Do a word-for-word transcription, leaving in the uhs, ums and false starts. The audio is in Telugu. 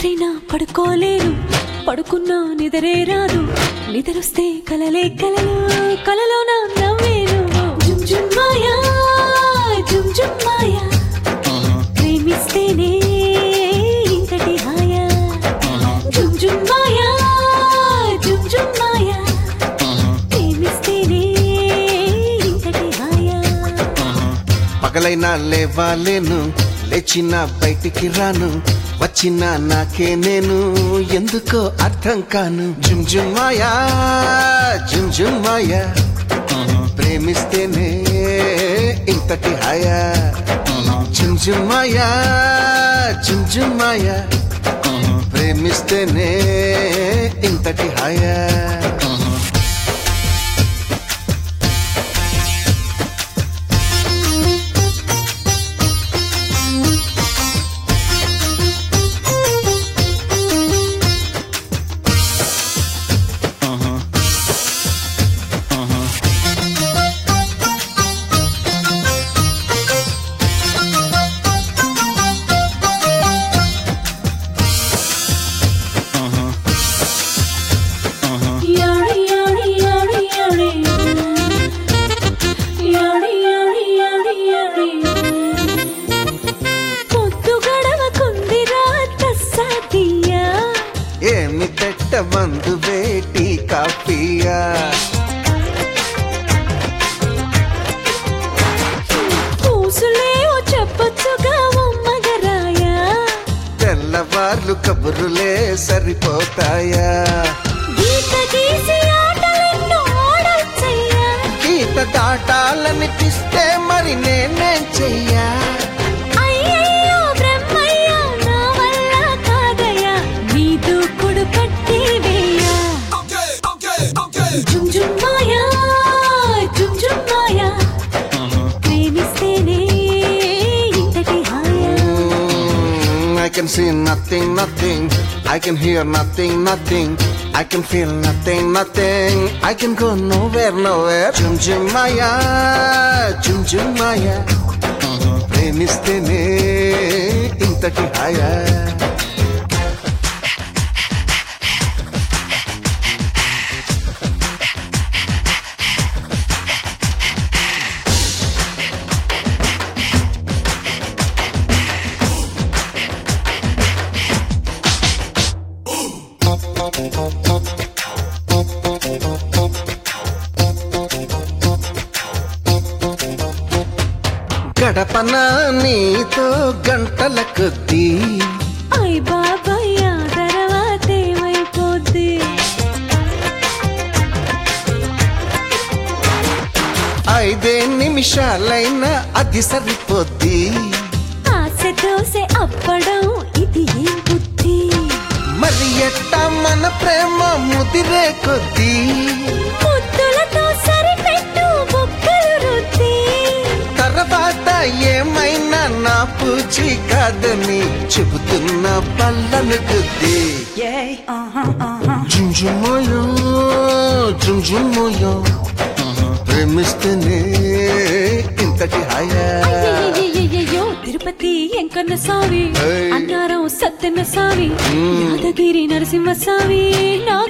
రాత్రైనా పడుకోలేను పడుకున్నా నిద్రే రాదు నిద్రొస్తే కలలే కలలు కలలో నా నవ్వేను జుమ్ జుమ్ మాయా జుమ్ జుమ్ మాయా ప్రేమిస్తేనే ఇంతటి హాయా జుమ్ జుమ్ మాయా జుమ్ జుమ్ మాయా ప్రేమిస్తేనే ఇంతటి హాయా పగలైనా లేవాలేను లేచిన బయటికి రాను వచ్చిన నాకే నేను ఎందుకో అర్థం కాను జుమ్ జుమ్ మాయా జుమ్ జుమ్ మాయా ప్రేమిస్తేనే ఇంతటి హాయా జుమ్ జుమ్ మాయా జుమ్ జుమ్ మాయా ప్రేమిస్తేనే ఇంతటి హాయా ఏమి పెట్ట మందు వేటి కాఫీయా పూసులేవో చెప్పొచ్చుగా మగరాయా తెల్లవార్లు కబురులే సరిపోతాయా గీత గీసి ఆటలెన్నో ఆడొచ్చయ్యా గీత దాటాలనిపిస్తే మరి నేనేం చెయ్యా జుమ్ జుమ్ మాయా జుమ్ జుమ్ మాయా ప్రేమిస్తేనే ఇంతటి హాయా I can see nothing, nothing. I can hear nothing, nothing. I can feel nothing, nothing. I can go nowhere, nowhere. Jum jum maya, jum jum maya. Premistene intaki haya. గడపన నీతో గంటల కొద్దీ అయ్ బాబాయ్ ఆ తర్వాత ఏమైపోద్ది ఐదే నిమిషాలైనా అది సరిపోద్ది ఆశ దోశ అప్పడం ఇది ఏం బుద్ధి మరి ఎట్ట మన ప్రేమ ముదిరే కొద్దీ ముద్దులతో సరిపెట్టు బుక్కలు రుద్ది తర్వాత ఏమైనా నా పూచి కాదని చెబుతున్న పళ్ళను గుద్ది జుంజుమోయో జుంజుమోయో ప్రేమిస్తేనే ఇంతటి హాయా అయ్యయ్యయ్యయ్యో తిరుపతి ఎంకన్న స్వామి అన్నారం సత్యన్న స్వామి యాదగిరి నరసింహ స్వామి నా